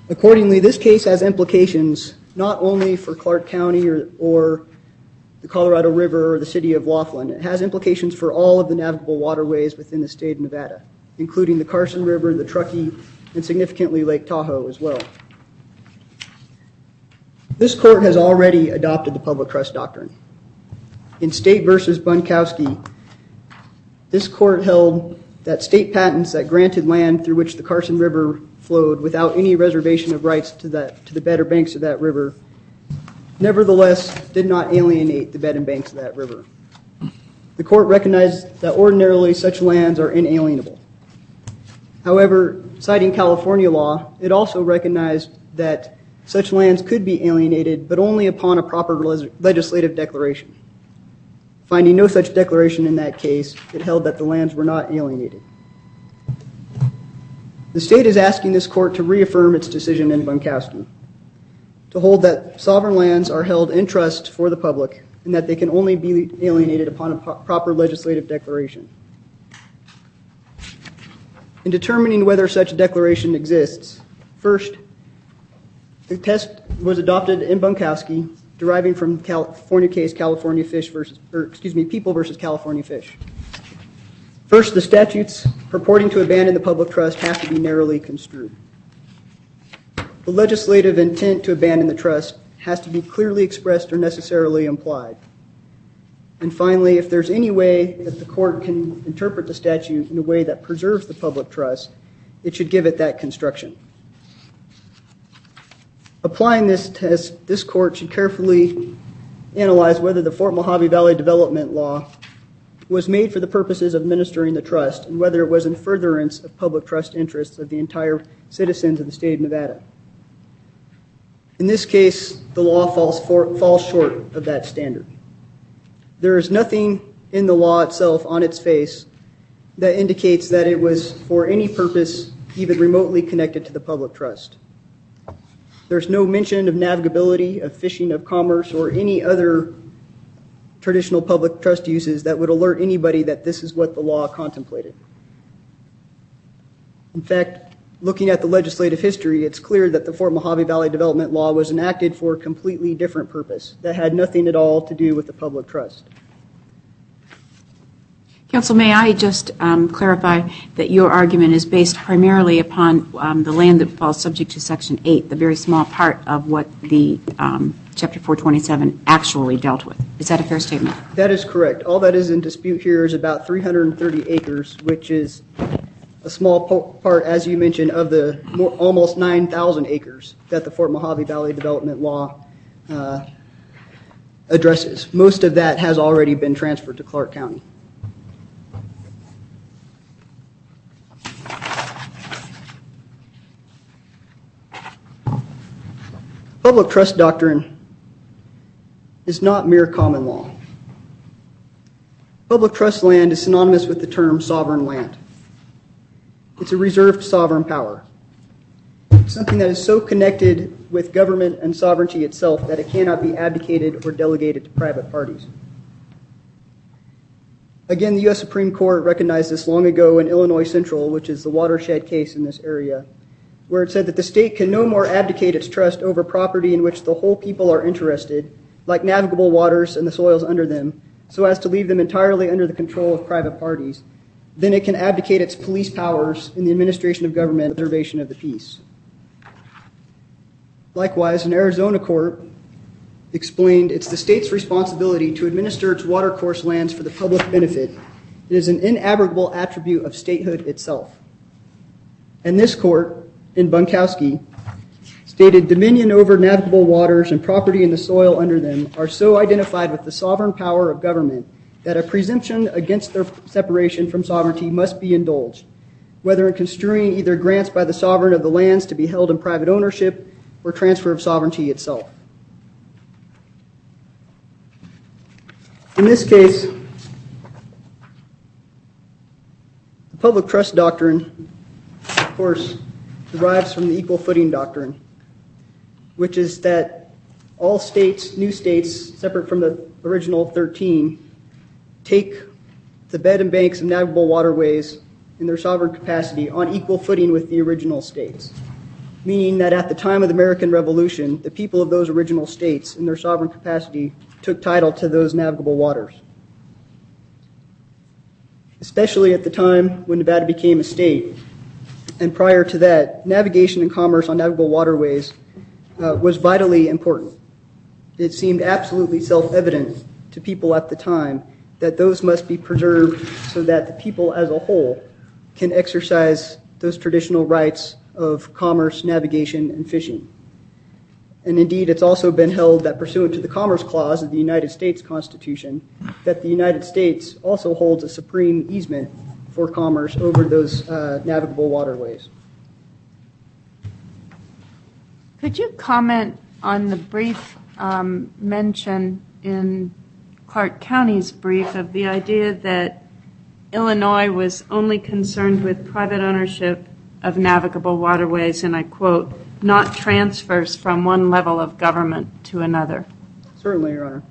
Accordingly, this case has implications not only for Clark County or the Colorado River or the city of Laughlin. It has implications for all of the navigable waterways within the state of Nevada, including the Carson River, the Truckee, and significantly Lake Tahoe as well. This court has already adopted the public trust doctrine. In State versus Bunkowski, this court held that state patents that granted land through which the Carson River flowed without any reservation of rights to the bed or banks of that river nevertheless did not alienate the bed and banks of that river. The court recognized that ordinarily such lands are inalienable. However, citing California law, it also recognized that such lands could be alienated, but only upon a proper legislative declaration. Finding no such declaration in that case, it held that the lands were not alienated. The state is asking this court to reaffirm its decision in Bunkowski, to hold that sovereign lands are held in trust for the public and that they can only be alienated upon a proper legislative declaration. In determining whether such a declaration exists, first, the test was adopted in Bunkowski, deriving from California case People versus California Fish. First, the statutes purporting to abandon the public trust have to be narrowly construed. The legislative intent to abandon the trust has to be clearly expressed or necessarily implied. And finally, if there's any way that the court can interpret the statute in a way that preserves the public trust, it should give it that construction. Applying this test, this court should carefully analyze whether the Fort Mojave Valley Development Law was made for the purposes of administering the trust and whether it was in furtherance of public trust interests of the entire citizens of the state of Nevada. In this case, the law falls short of that standard. There is nothing in the law itself on its face that indicates that it was for any purpose even remotely connected to the public trust. There's no mention of navigability, of fishing, of commerce, or any other traditional public trust uses that would alert anybody that this is what the law contemplated. In fact, looking at the legislative history, it's clear that the Fort Mojave Valley Development Law was enacted for a completely different purpose that had nothing at all to do with the public trust. Counsel, may I just clarify that your argument is based primarily upon the land that falls subject to Section 8, the very small part of what the Chapter 427 actually dealt with. Is that a fair statement? That is correct. All that is in dispute here is about 330 acres, which is a small part, as you mentioned, of the almost 9,000 acres that the Fort Mojave Valley Development Law addresses. Most of that has already been transferred to Clark County. Public trust doctrine is not mere common law. Public trust land is synonymous with the term sovereign land. It's a reserved sovereign power. It's something that is so connected with government and sovereignty itself that it cannot be abdicated or delegated to private parties. Again, the U.S. Supreme Court recognized this long ago in Illinois Central, which is the watershed case in this area, where it said that the state can no more abdicate its trust over property in which the whole people are interested, like navigable waters and the soils under them, so as to leave them entirely under the control of private parties, than it can abdicate its police powers in the administration of government and preservation of the peace. Likewise, an Arizona court explained it's the state's responsibility to administer its watercourse lands for the public benefit. It is an inabrogable attribute of statehood itself. And this court, in Bunkowski, stated dominion over navigable waters and property in the soil under them are so identified with the sovereign power of government that a presumption against their separation from sovereignty must be indulged, whether in construing either grants by the sovereign of the lands to be held in private ownership or transfer of sovereignty itself. In this case, the public trust doctrine, of course, derives from the equal footing doctrine, which is that all states, new states, separate from the original 13, take the bed and banks of navigable waterways in their sovereign capacity on equal footing with the original states. meaning that at the time of the American Revolution, the people of those original states, in their sovereign capacity, took title to those navigable waters. Especially at the time when Nevada became a state, and prior to that, navigation and commerce on navigable waterways was vitally important. It seemed absolutely self-evident to people at the time that those must be preserved so that the people as a whole can exercise those traditional rights of commerce, navigation, and fishing. And indeed, it's also been held that pursuant to the Commerce Clause of the United States Constitution, that the United States also holds a supreme easement for commerce over those navigable waterways. Could you comment on the brief mention in Clark County's brief of the idea that Illinois was only concerned with private ownership of navigable waterways, and I quote, not transfers from one level of government to another? Certainly, Your Honor.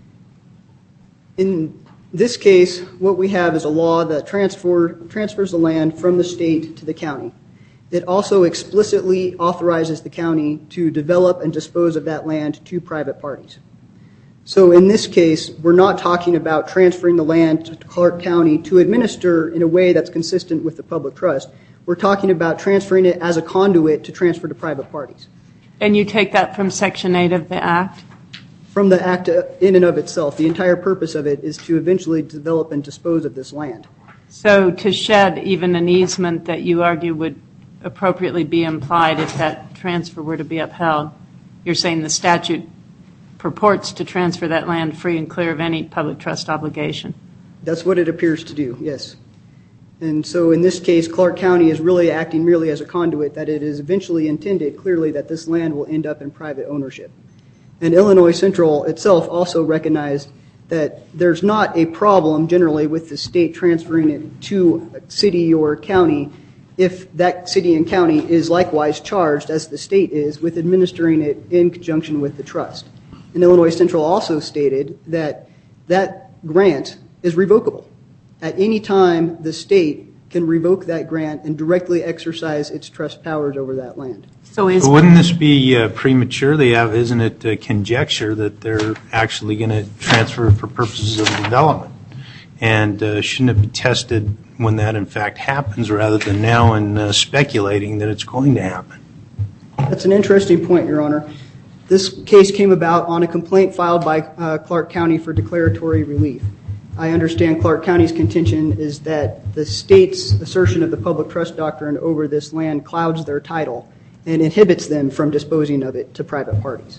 In this case, what we have is a law that transfers the land from the state to the county. It also explicitly authorizes the county to develop and dispose of that land to private parties. So in this case, we're not talking about transferring the land to Clark County to administer in a way that's consistent with the public trust. We're talking about transferring it as a conduit to transfer to private parties. And you take that from Section 8 of the Act? From the Act in and of itself. The entire purpose of it is to eventually develop and dispose of this land. So to shed even an easement that you argue would appropriately be implied if that transfer were to be upheld, you're saying the statute purports to transfer that land free and clear of any public trust obligation? That's what it appears to do, yes. And so in this case, Clark County is really acting merely as a conduit, that it is eventually intended clearly that this land will end up in private ownership. And Illinois Central itself also recognized that there's not a problem generally with the state transferring it to a city or county if that city and county is likewise charged, as the state is, with administering it in conjunction with the trust. And Illinois Central also stated that that grant is revocable. At any time, the state can revoke that grant and directly exercise its trust powers over that land. So wouldn't this be premature? Isn't it conjecture that they're actually going to transfer for purposes of development? And shouldn't it be tested when that in fact happens rather than now and speculating that it's going to happen? That's an interesting point, Your Honor. This case came about on a complaint filed by Clark County for declaratory relief. I understand Clark County's contention is that the state's assertion of the public trust doctrine over this land clouds their title and inhibits them from disposing of it to private parties.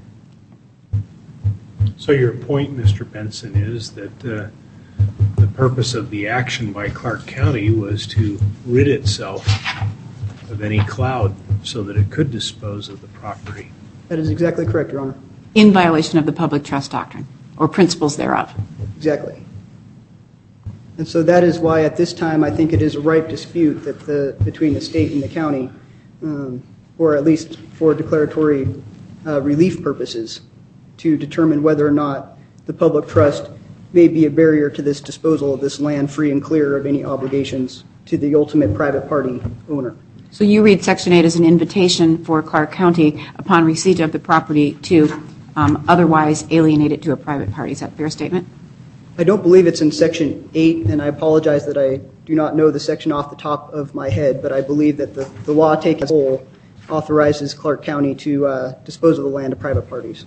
So your point, Mr. Benson, is that the purpose of the action by Clark County was to rid itself of any cloud so that it could dispose of the property. That is exactly correct, Your Honor. in violation of the public trust doctrine or principles thereof. Exactly. And so that is why at this time I think it is a ripe dispute that between the state and the county, or at least for declaratory relief purposes, to determine whether or not the public trust may be a barrier to this disposal of this land free and clear of any obligations to the ultimate private party owner. So you read Section 8 as an invitation for Clark County upon receipt of the property to otherwise alienate it to a private party. Is that a fair statement? I don't believe it's in Section 8, and I apologize that I do not know the section off the top of my head, but I believe that the law taken as a whole authorizes Clark County to dispose of the land to private parties.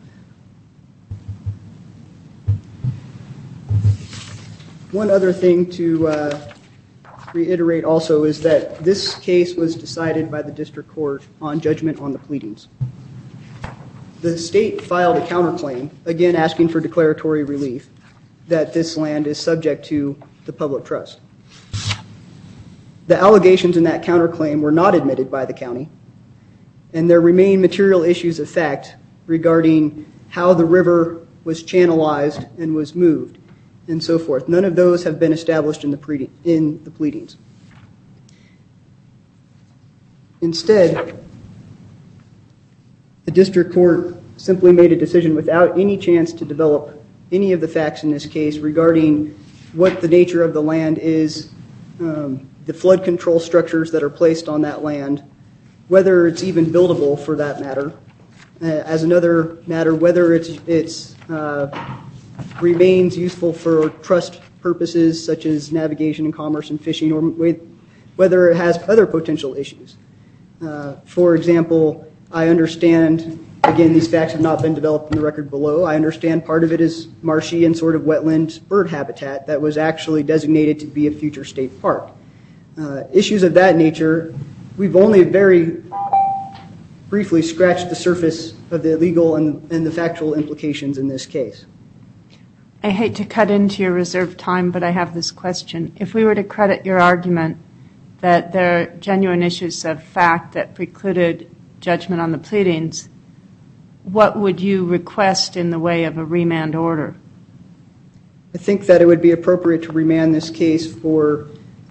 One other thing to reiterate also is that this case was decided by the district court on judgment on the pleadings. The state filed a counterclaim, again asking for declaratory relief, that this land is subject to the public trust. The allegations in that counterclaim were not admitted by the county, and there remain material issues of fact regarding how the river was channelized and was moved, and so forth. None of those have been established in the pleadings. Instead, the district court simply made a decision without any chance to develop any of the facts in this case regarding what the nature of the land is, the flood control structures that are placed on that land, whether it's even buildable for that matter. As another matter, whether it's remains useful for trust purposes such as navigation and commerce and fishing, or whether it has other potential issues. For example, I understand, again, these facts have not been developed in the record below. I understand part of it is marshy and sort of wetland bird habitat that was actually designated to be a future state park. Issues of that nature, we've only very briefly scratched the surface of the legal and the factual implications in this case. I hate to cut into your reserved time, but I have this question. If we were to credit your argument that there are genuine issues of fact that precluded judgment on the pleadings, what would you request in the way of a remand order? I think that it would be appropriate to remand this case for,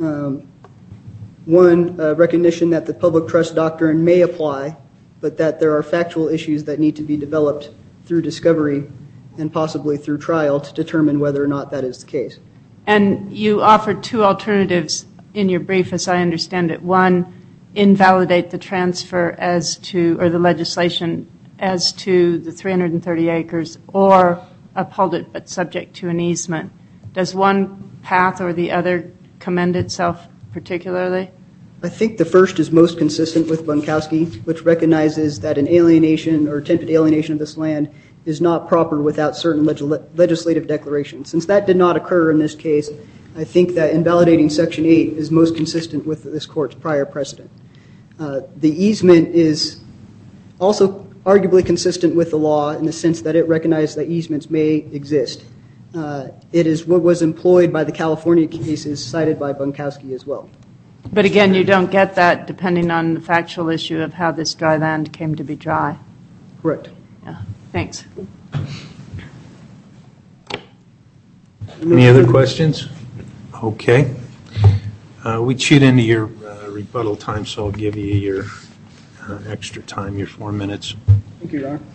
one, recognition that the public trust doctrine may apply, but that there are factual issues that need to be developed through discovery and possibly through trial to determine whether or not that is the case. And you offered two alternatives in your brief, as I understand it. One, invalidate the transfer as to, or the legislation as to the 330 acres, or uphold it but subject to an easement. Does one path or the other commend itself particularly? I think the first is most consistent with Bunkowski, which recognizes that an alienation or attempted alienation of this land is not proper without certain legislative declarations. Since that did not occur in this case, I think that invalidating Section 8 is most consistent with this Court's prior precedent. The easement is also arguably consistent with the law in the sense that it recognizes that easements may exist. It is what was employed by the California cases cited by Bunkowski as well. But again, you don't get that depending on the factual issue of how this dry land came to be dry. Correct. Yeah. Thanks. Any other questions? Okay. We chewed into your rebuttal time, so I'll give you your extra time, your 4 minutes. Thank you, Your Honor.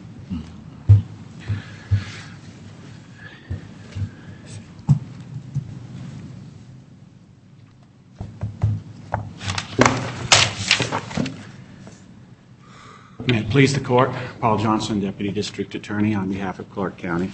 May it please the Court, Paul Johnson, Deputy District Attorney on behalf of Clark County.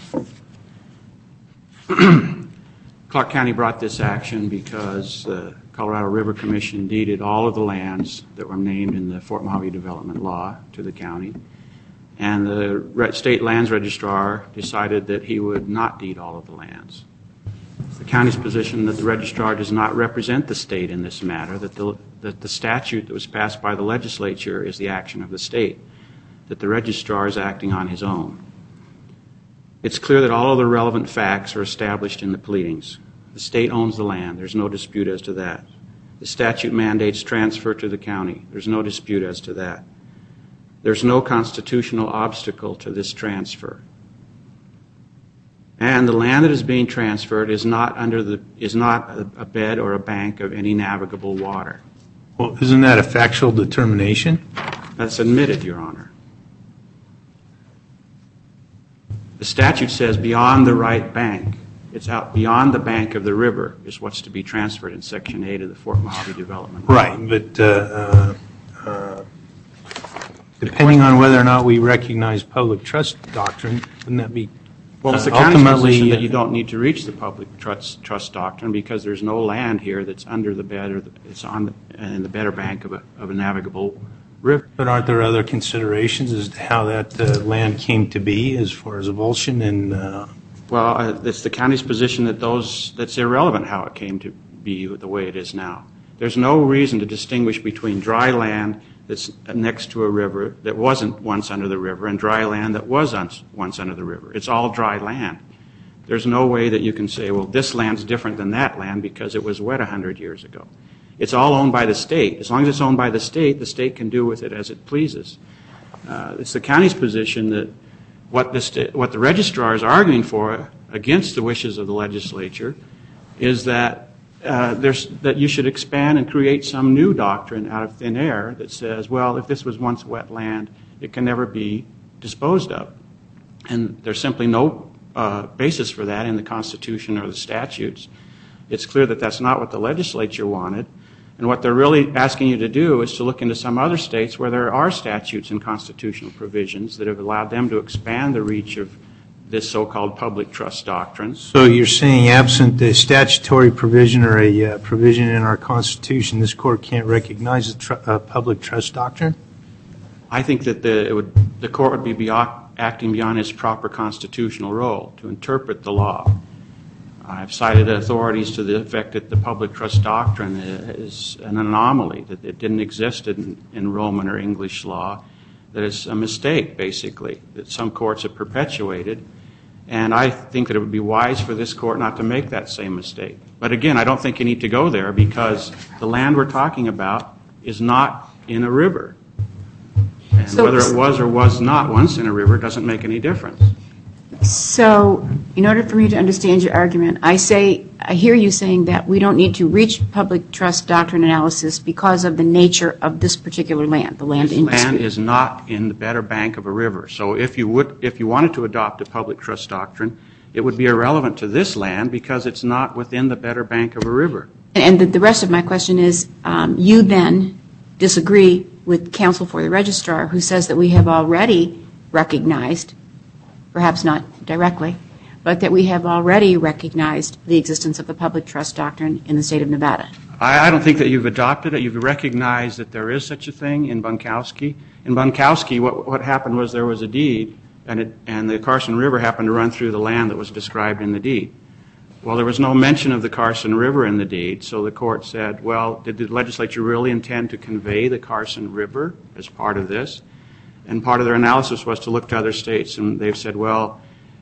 Clark County brought this action because the Colorado River Commission deeded all of the lands that were named in the Fort Mojave Development Law to the county, and the state lands registrar decided that he would not deed all of the lands. It's the county's position that the registrar does not represent the state in this matter, that the statute that was passed by the legislature is the action of the state, that the registrar is acting on his own. It's clear that all of the relevant facts are established in the pleadings. The state owns the land. There's no dispute as to that. The statute mandates transfer to the county. There's no dispute as to that. There's no constitutional obstacle to this transfer. And the land that is being transferred is not a bed or a bank of any navigable water. Well, isn't that a factual determination? That's admitted, Your Honor. The statute says beyond the right bank. It's out beyond the bank of the river is what's to be transferred in Section 8 of the Fort Mojave Development Law. Right, but depending on whether or not we recognize public trust doctrine, wouldn't that be well, it's the county's position that you don't need to reach the public trust doctrine because there's no land here that's under the bed or it's in the bed or bank of a navigable river. But aren't there other considerations as to how that land came to be as far as avulsion and... Well, it's the county's position that that's irrelevant how it came to be the way it is now. There's no reason to distinguish between dry land that's next to a river that wasn't once under the river and dry land that was once under the river. It's all dry land. There's no way that you can say, well, this land's different than that land because it was wet 100 years ago. It's all owned by the state. As long as it's owned by the state can do with it as it pleases. It's the county's position that what the registrar is arguing for against the wishes of the legislature is that that you should expand and create some new doctrine out of thin air that says, well, if this was once wet land, it can never be disposed of. And there's simply no basis for that in the Constitution or the statutes. It's clear that that's not what the legislature wanted. And what they're really asking you to do is to look into some other states where there are statutes and constitutional provisions that have allowed them to expand the reach of this so-called public trust doctrine. So you're saying absent a statutory provision or a provision in our Constitution, this court can't recognize a public trust doctrine? I think that the court would be acting beyond its proper constitutional role to interpret the law. I've cited authorities to the effect that the public trust doctrine is an anomaly, that it didn't exist in Roman or English law, that it's a mistake, basically, that some courts have perpetuated. And I think that it would be wise for this court not to make that same mistake. But again, I don't think you need to go there because the land we're talking about is not in a river. And So- whether it was or was not once in a river doesn't make any difference. So, in order for me to understand your argument, I hear you saying that we don't need to reach public trust doctrine analysis because of the nature of this particular land, the land in This land dispute. is not in the better bank of a river. So if you wanted to adopt a public trust doctrine, it would be irrelevant to this land because it's not within the better bank of a river. And the rest of my question is, you then disagree with counsel for the registrar who says that we have already recognized, perhaps not directly, but that we have already recognized the existence of the public trust doctrine in the state of Nevada. I don't think that you've adopted it. You've recognized that there is such a thing in Bunkowski. In Bunkowski, what happened was there was a deed, and the Carson River happened to run through the land that was described in the deed. Well, there was no mention of the Carson River in the deed, so the court said, well, did the legislature really intend to convey the Carson River as part of this? And part of their analysis was to look to other states, and they've said, well,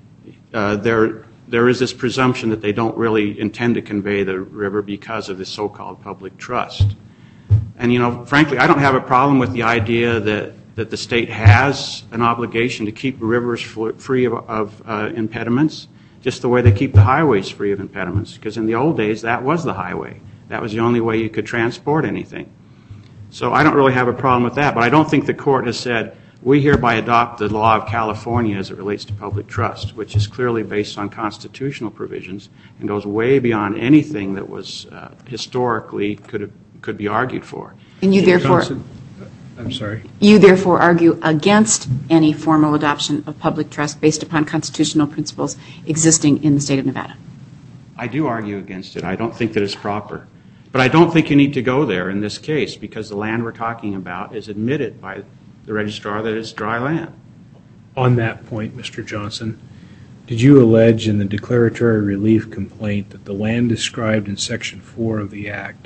there is this presumption that they don't really intend to convey the river because of the so-called public trust. And, frankly, I don't have a problem with the idea that the state has an obligation to keep rivers free of impediments, just the way they keep the highways free of impediments, because in the old days, that was the highway. That was the only way you could transport anything. So I don't really have a problem with that, but I don't think the court has said, we hereby adopt the law of California as it relates to public trust, which is clearly based on constitutional provisions and goes way beyond anything that was historically could be argued for. And you therefore... Johnson, I'm sorry. You therefore argue against any formal adoption of public trust based upon constitutional principles existing in the state of Nevada. I do argue against it. I don't think that it's proper. But I don't think you need to go there in this case because the land we're talking about is admitted by the registrar that it's dry land. On that point, Mr. Johnson, did you allege in the declaratory relief complaint that the land described in Section 4 of the Act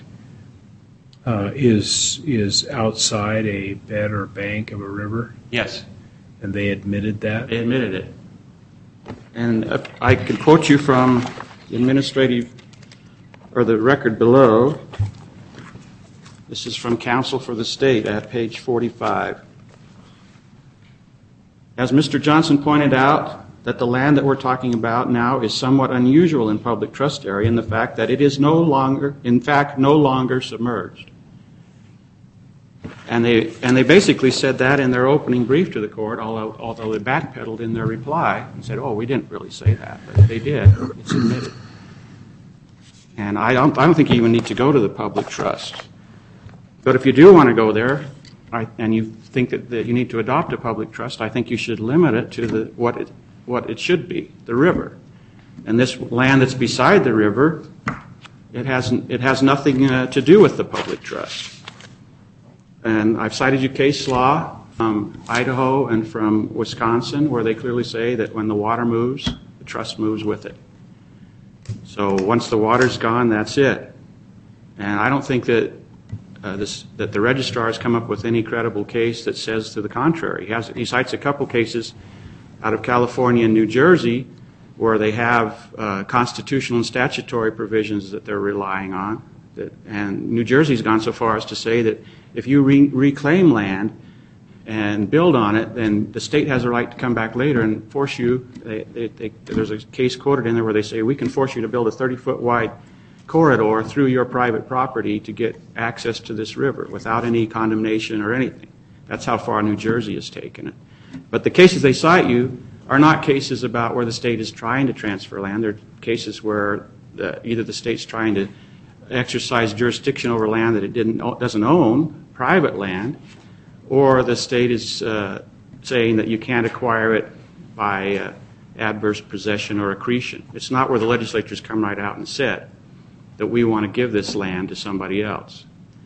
is outside a bed or bank of a river? Yes. And they admitted that? They admitted it. And I can quote you from the administrative, or the record below. This is from counsel for the state at page 45. As Mr. Johnson pointed out, that the land that we're talking about now is somewhat unusual in public trust area in the fact that it is no longer submerged. And they basically said that in their opening brief to the court, although they backpedaled in their reply and said, oh, we didn't really say that, but they did. It's admitted. And I don't think you even need to go to the public trust. But if you do want to go there, and you think that you need to adopt a public trust, I think you should limit it to what it should be, the river. And this land that's beside the river, it has nothing to do with the public trust. And I've cited you case law from Idaho and from Wisconsin where they clearly say that when the water moves, the trust moves with it. So once the water's gone, that's it. And I don't think that that the registrar has come up with any credible case that says to the contrary. He cites a couple cases out of California and New Jersey where they have constitutional and statutory provisions that they're relying on. And New Jersey's gone so far as to say that if you reclaim land and build on it, then the state has a right to come back later and force you. There's a case quoted in there where they say, we can force you to build a 30-foot wide corridor through your private property to get access to this river without any condemnation or anything. That's how far New Jersey has taken it. But the cases they cite you are not cases about where the state is trying to transfer land. They're cases where either the state's trying to exercise jurisdiction over land that it doesn't own, private land, or the state is saying that you can't acquire it by adverse possession or accretion. It's not where the legislature's come right out and said that we want to give this land to somebody else.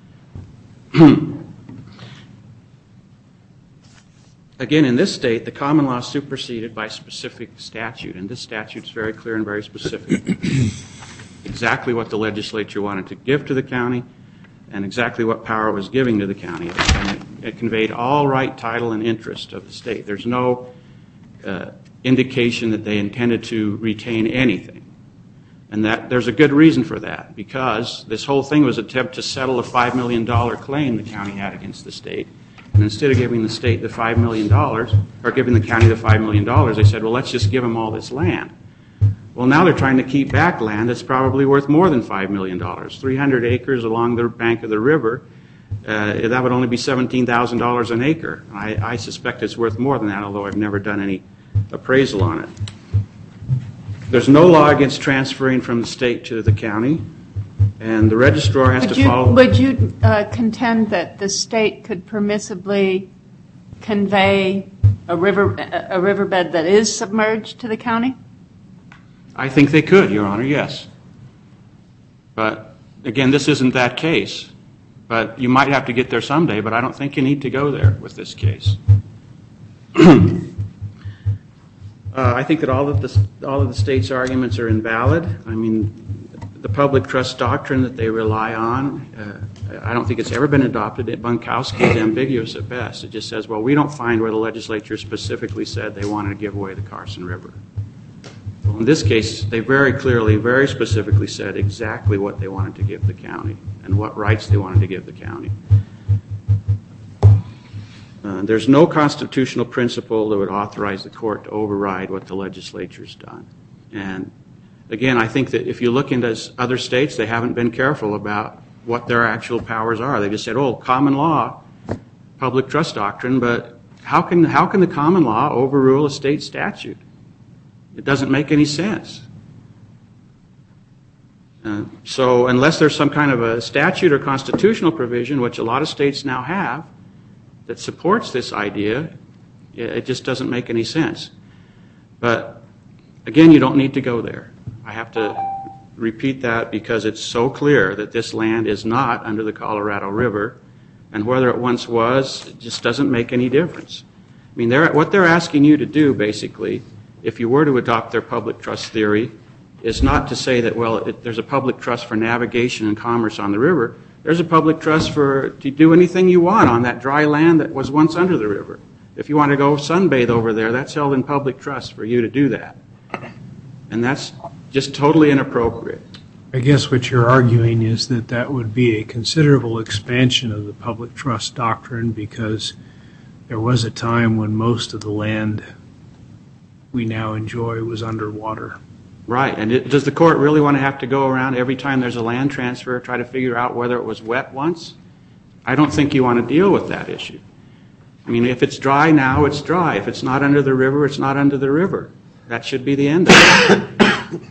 Again, in this state, the common law is superseded by specific statute, and this statute is very clear and very specific. Exactly what the legislature wanted to give to the county and exactly what power it was giving to the county. And it conveyed all right, title, and interest of the state. There's no indication that they intended to retain anything. And that there's a good reason for that, because this whole thing was an attempt to settle a $5 million claim the county had against the state. And instead of giving the state the $5 million, or giving the county the $5 million, they said, well, let's just give them all this land. Well, now they're trying to keep back land that's probably worth more than $5 million. 300 acres along the bank of the river, that would only be $17,000 an acre. I suspect it's worth more than that, although I've never done any appraisal on it. There's no law against transferring from the state to the county, and the registrar has to follow. Would you contend that the state could permissibly convey a riverbed that is submerged to the county? I think they could, Your Honor, yes. But, again, this isn't that case. But you might have to get there someday, but I don't think you need to go there with this case. I think that all of the state's arguments are invalid. I mean, the public trust doctrine that they rely on, I don't think it's ever been adopted. Bunkowski is ambiguous at best. It just says, well, we don't find where the legislature specifically said they wanted to give away the Carson River. Well, in this case, they very clearly, very specifically said exactly what they wanted to give the county and what rights they wanted to give the county. There's no constitutional principle that would authorize the court to override what the legislature's done. And again, I think that if you look into other states, they haven't been careful about what their actual powers are. They just said, oh, common law, public trust doctrine, but how can the common law overrule a state statute? It doesn't make any sense. So unless there's some kind of a statute or constitutional provision, which a lot of states now have, that supports this idea, it just doesn't make any sense. But again, you don't need to go there. I have to repeat that because it's so clear that this land is not under the Colorado River, and whether it once was, it just doesn't make any difference. I mean, what they're asking you to do, basically, if you were to adopt their public trust theory, is not to say that, well, there's a public trust for navigation and commerce on the river. There's a public trust to do anything you want on that dry land that was once under the river. If you want to go sunbathe over there, that's held in public trust for you to do that. And that's just totally inappropriate. I guess what you're arguing is that that would be a considerable expansion of the public trust doctrine, because there was a time when most of the land we now enjoy was underwater. Right. And does the court really want to have to go around every time there's a land transfer, try to figure out whether it was wet once? I don't think you want to deal with that issue. I mean, if it's dry now, it's dry. If it's not under the river, it's not under the river. That should be the end of it.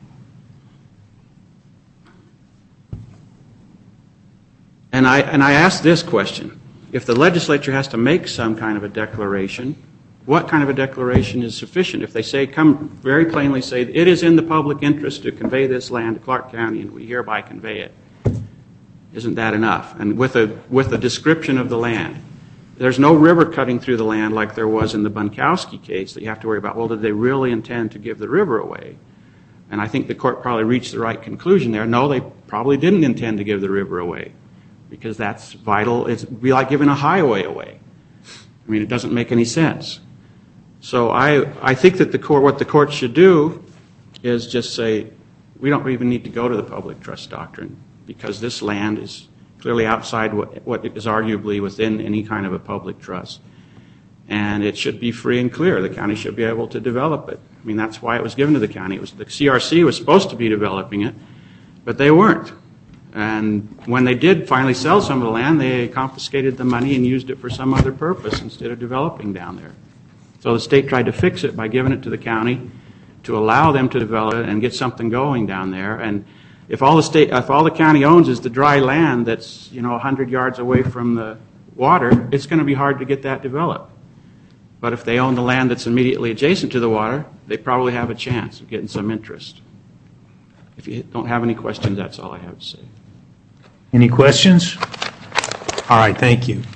And I ask this question. If the legislature has to make some kind of a declaration, what kind of a declaration is sufficient? If they come very plainly say, it is in the public interest to convey this land to Clark County, and we hereby convey it, isn't that enough? And with a description of the land. There's no river cutting through the land like there was in the Bunkowski case that you have to worry about, well, did they really intend to give the river away? And I think the court probably reached the right conclusion there. No, they probably didn't intend to give the river away, because that's vital. It'd be like giving a highway away. I mean, it doesn't make any sense. So I think that what the court should do is just say, we don't even need to go to the public trust doctrine, because this land is clearly outside what is arguably within any kind of a public trust. And it should be free and clear. The county should be able to develop it. I mean, that's why it was given to the county. The CRC was supposed to be developing it, but they weren't. And when they did finally sell some of the land, they confiscated the money and used it for some other purpose instead of developing down there. So the state tried to fix it by giving it to the county to allow them to develop it and get something going down there. And If all the county owns is the dry land that's 100 yards away from the water, it's going to be hard to get that developed. But if they own the land that's immediately adjacent to the water, they probably have a chance of getting some interest. If you don't have any questions, that's all I have to say. Any questions? All right, thank you.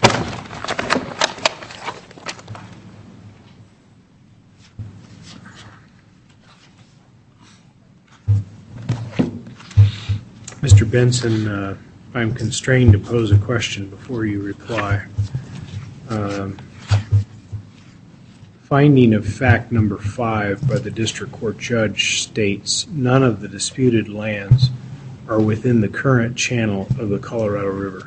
Mr. Benson, I'm constrained to pose a question before you reply. Finding of fact number 5 by the district court judge states none of the disputed lands are within the current channel of the Colorado River.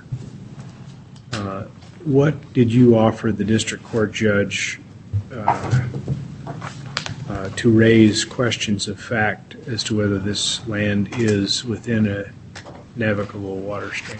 What did you offer the district court judge to raise questions of fact as to whether this land is within a navigable water stream?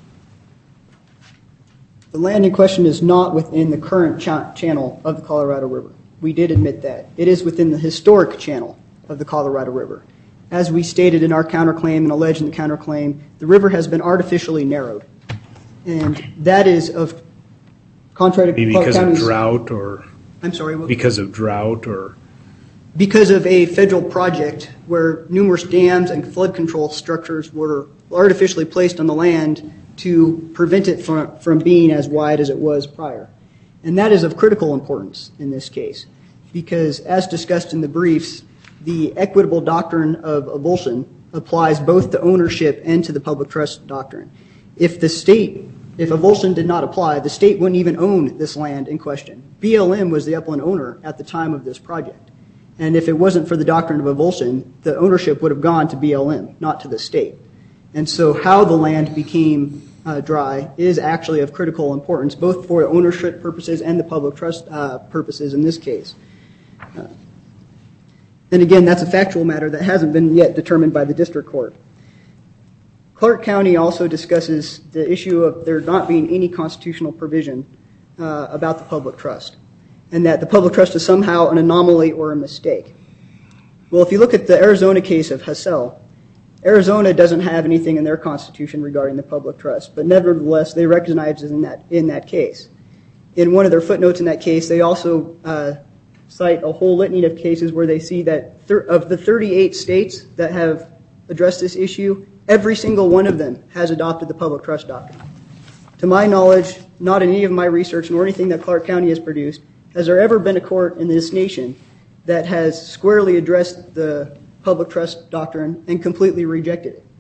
The land in question is not within the current channel of the Colorado River. We did admit that. It is within the historic channel of the Colorado River. As we stated in our counterclaim and alleged in the counterclaim, the river has been artificially narrowed. And that is of contrary to Clark Because County's... of drought or... I'm sorry, what? Because of drought or... Because of a federal project where numerous dams and flood control structures were artificially placed on the land to prevent it from being as wide as it was prior. And that is of critical importance in this case, because as discussed in the briefs, the equitable doctrine of avulsion applies both to ownership and to the public trust doctrine. If avulsion did not apply, the state wouldn't even own this land in question. BLM was the upland owner at the time of this project. And if it wasn't for the doctrine of avulsion, the ownership would have gone to BLM, not to the state. And so how the land became dry is actually of critical importance, both for ownership purposes and the public trust purposes in this case. And again, that's a factual matter that hasn't been yet determined by the district court. Clark County also discusses the issue of there not being any constitutional provision about the public trust, and that the public trust is somehow an anomaly or a mistake. Well, if you look at the Arizona case of Hassell, Arizona doesn't have anything in their constitution regarding the public trust, but nevertheless, they recognize it in that case. In one of their footnotes in that case, they also cite a whole litany of cases where they see that of the 38 states that have addressed this issue, every single one of them has adopted the public trust doctrine. To my knowledge, not in any of my research nor anything that Clark County has produced, has there ever been a court in this nation that has squarely addressed the public trust doctrine and completely rejected it.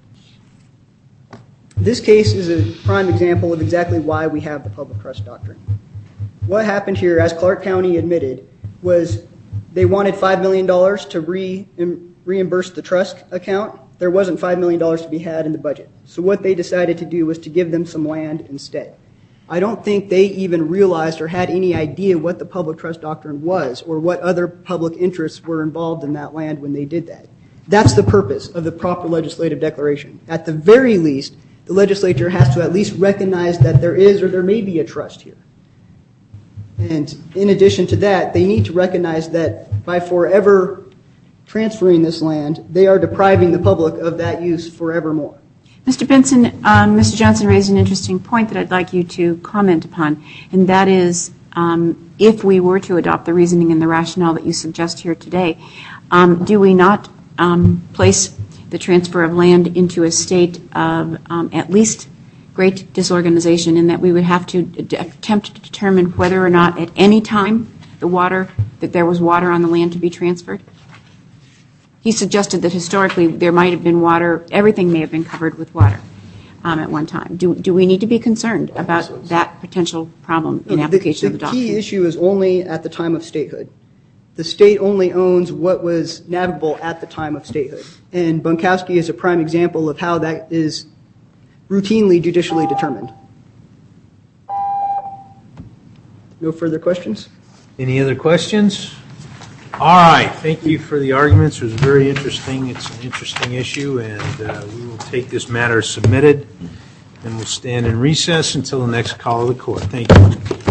This case is a prime example of exactly why we have the public trust doctrine. What happened here, as Clark County admitted, was they wanted $5 million to reimburse the trust account. There wasn't $5 million to be had in the budget. So what they decided to do was to give them some land instead. I don't think they even realized or had any idea what the public trust doctrine was or what other public interests were involved in that land when they did that. That's the purpose of the proper legislative declaration. At the very least, the legislature has to at least recognize that there is or there may be a trust here. And in addition to that, they need to recognize that by forever transferring this land, they are depriving the public of that use forevermore. Mr. Benson, Mr. Johnson raised an interesting point that I'd like you to comment upon, and that is if we were to adopt the reasoning and the rationale that you suggest here today, do we not place the transfer of land into a state of at least great disorganization, in that we would have to attempt to determine whether or not at any time that there was water on the land to be transferred? He suggested that historically there might have been water, everything may have been covered with water at one time. Do we need to be concerned about that potential problem in application of the doctrine? The key issue is only at the time of statehood. The state only owns what was navigable at the time of statehood. And Bunkowski is a prime example of how that is routinely judicially determined. No further questions? Any other questions? All right. Thank you for the arguments. It was very interesting. It's an interesting issue, and we will take this matter submitted, and we'll stand in recess until the next call of the court. Thank you.